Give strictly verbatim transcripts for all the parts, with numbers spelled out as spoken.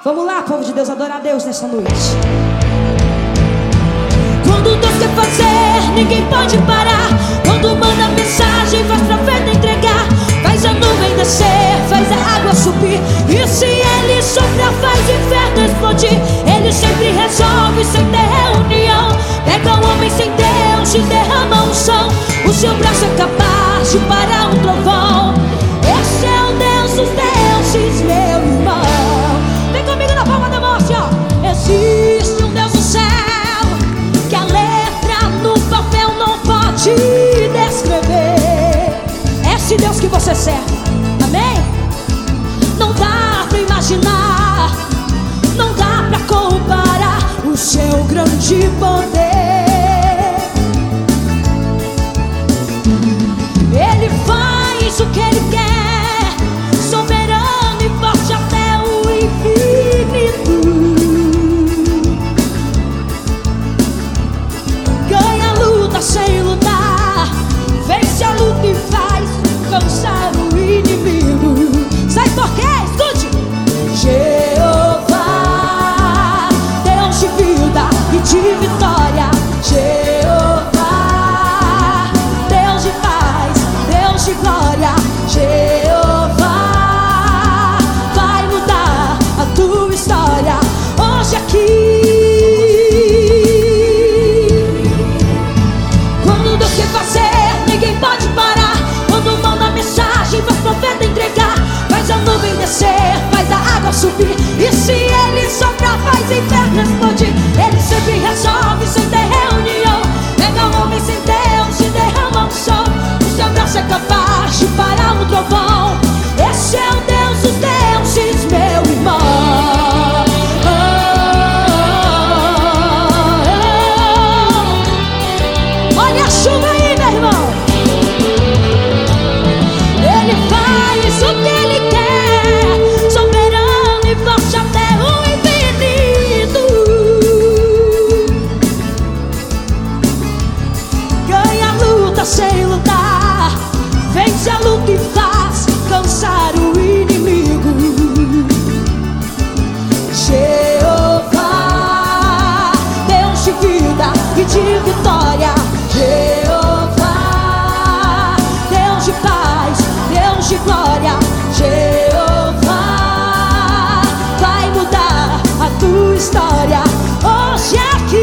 Vamos lá, povo de Deus, adorar a Deus nessa noite. Quando Deus quer fazer, ninguém pode parar. Quando manda mensagem, faz profeta entregar. Faz a nuvem descer, faz a água subir. E se Ele sopra, faz o inferno explodir. Ele sempre resolve sem ter reunião. Pega um homem sem Deus e derrama um som. O seu braço é capaz de parar um trovão. Esse é o Deus dos deuses, meu irmão. Vem comigo na palma da mão, ó. Existe um Deus do céu que a letra no papel não pode descrever. Esse Deus que você serve, amém? Não dá pra imaginar, não dá pra comparar o seu grande poder. Ele faz o que Ele quer, soberano e forte até o infinito. Ganha a luta sem lutar, vence a luta e faz cansar o inimigo. Sabe por quê? Escute! Jeová, Deus de vida e de vitória. Jeová, Deus de paz, Deus de glória. Jeová, vai mudar a tua história hoje aqui. Quando Deus quer fazer, ninguém pode parar. Quando manda mensagem, faz profeta entregar. Faz a nuvem descer, faz a água subir. E se Ele sopra, faz o inferno explodir. Ele sempre resolve sem ter reunião. Pega um homem sem Deus e derrama um som. O seu braço é capaz de parar um trovão. Esse é o Deus dos deuses, meu irmão. Olha a chuva aí, meu irmão. Ele faz o que Ele quer, soberano e forte até o infinito. Ganha a luta sem lutar, vence a luta e faz cansar o inimigo. Jeová, Deus de vida e de vitória. Jeová, Deus de paz, Deus de glória. Jeová, vai mudar a tua história hoje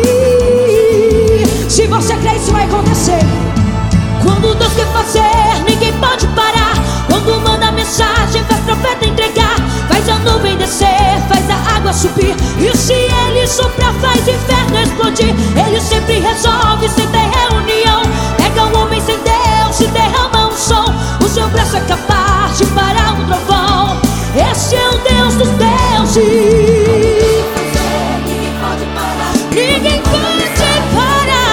aqui. Se você crê, isso vai acontecer. Quando Deus quer fazer, ninguém pode parar. Quando manda mensagem, faz profeta entregar. Faz a nuvem descer, faz a água subir. E se Ele sopra, faz o inferno explodir. Ele sempre resolve sem ter reunião. Pega um homem sem Deus e derrama um som. O seu braço é capaz de parar um trovão. Esse é o Deus dos deuses. Ninguém pode parar. Ninguém pode parar.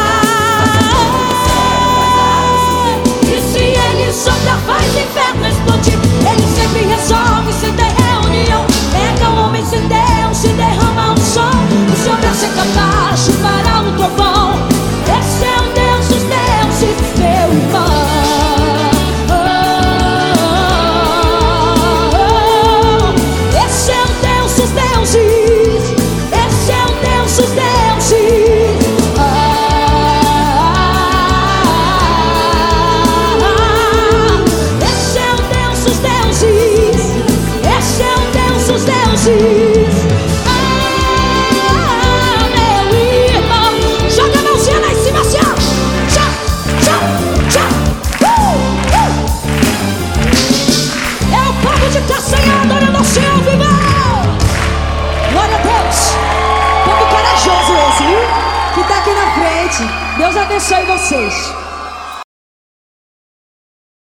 E se Ele sopra, faz o inferno explodir. Ele sempre resolve sem ter reunião. Pega um homem sem Deus e derrama um som. O seu braço é capaz de parar um trovão. Esse é o Deus dos deuses, meu irmão. Esse é o Deus dos deuses. Esse é o Deus dos deuses. Esse é o Deus dos deuses. Esse é o Deus dos deuses. Ah, meu irmão, joga a mãozinha lá em cima assim, ó. Tchá, tchá, tchá. Uh, uh. É o povo de Castanha adorando ao Senhor, viva! glória a Deus. Povo corajoso esse, viu? Que tá aqui na frente. Deus abençoe vocês.